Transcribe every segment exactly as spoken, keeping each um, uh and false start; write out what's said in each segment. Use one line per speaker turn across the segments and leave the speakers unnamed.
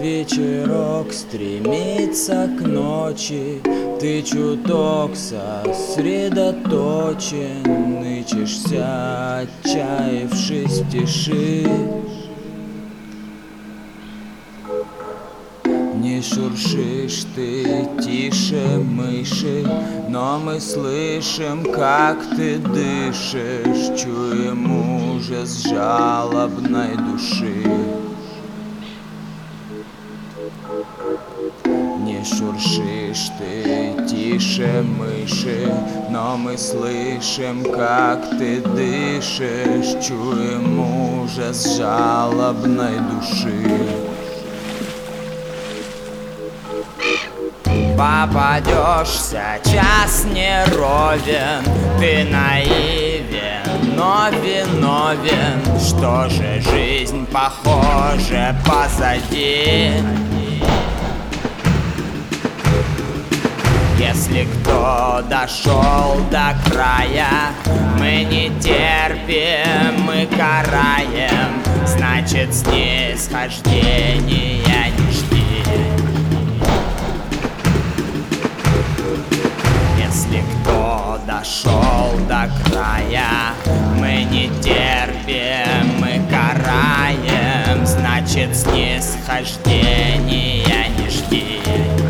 Вечерок стремится к ночи, ты чуток сосредоточен, ичешься, отчаявшись в тиши. Не шуршишь ты тише мыши, но мы слышим, как ты дышишь, чуем ужас жалобной души. Не шуршишь ты тише мыши, но мы слышим, как ты дышишь, чуем ужас жалобной души. Попадешься, час не ровен, ты наивен, но виновен. Что же жизнь, похоже, позади? Если кто дошел до края, мы не терпим, мы караем, значит снисхождения не жди. Если кто дошел до края, мы не терпим, мы караем, значит снисхождения не жди.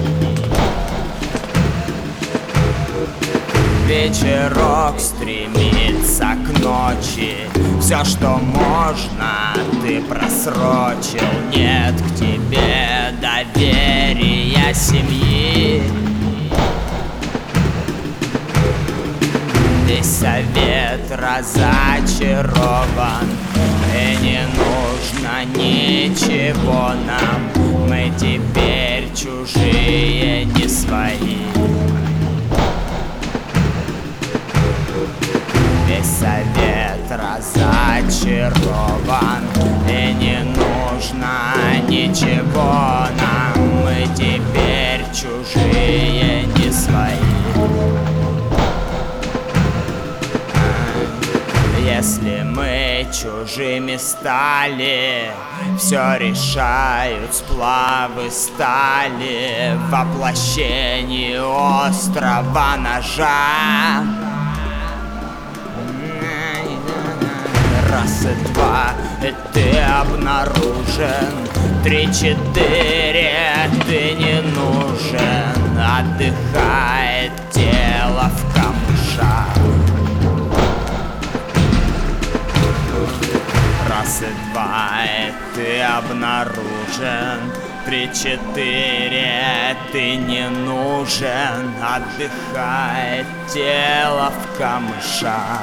Вечерок стремится к ночи, все, что можно, ты просрочил. Нет к тебе доверия семьи. Весь совет разочарован, и не нужно ничего нам. Мы теперь чужие, не свои. Весь совет разочарован, и не нужно ничего нам. Мы теперь чужие, не свои. Если мы чужими стали, все решают сплавы стали, воплощение острого ножа. Раз и два, и ты обнаружен. Три-четыре, ты не нужен. Отдыхает тело в камышах. Раз и два, и ты обнаружен. Три-четыре, ты не нужен. Отдыхает тело в камышах.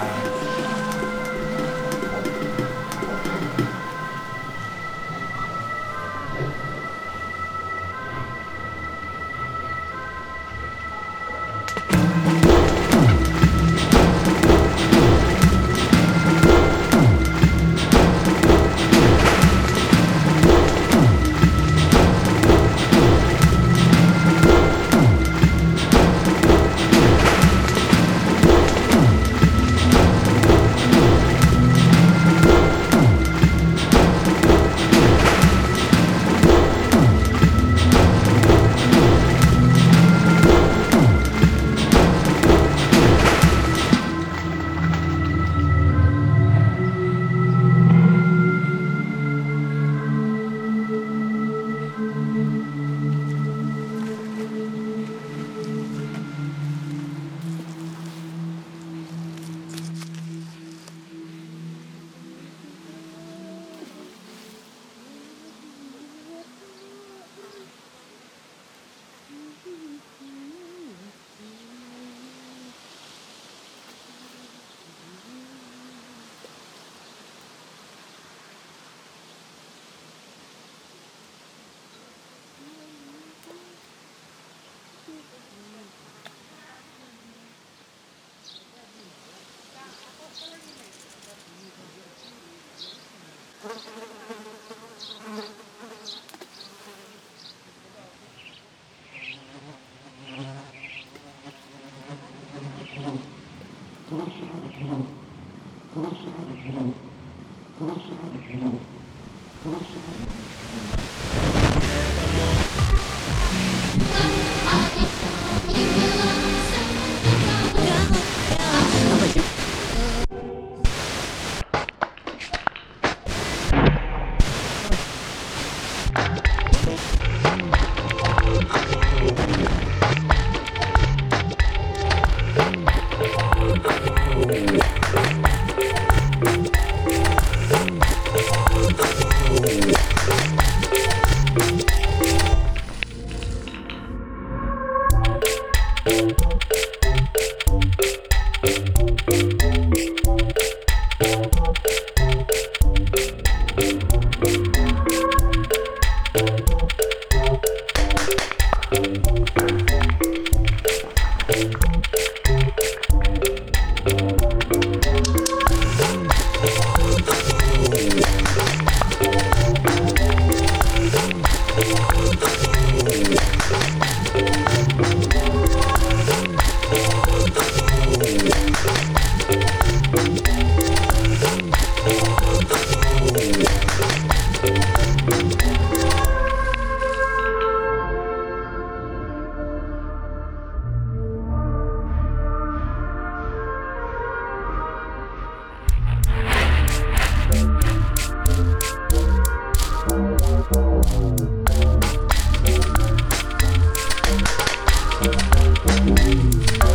Thank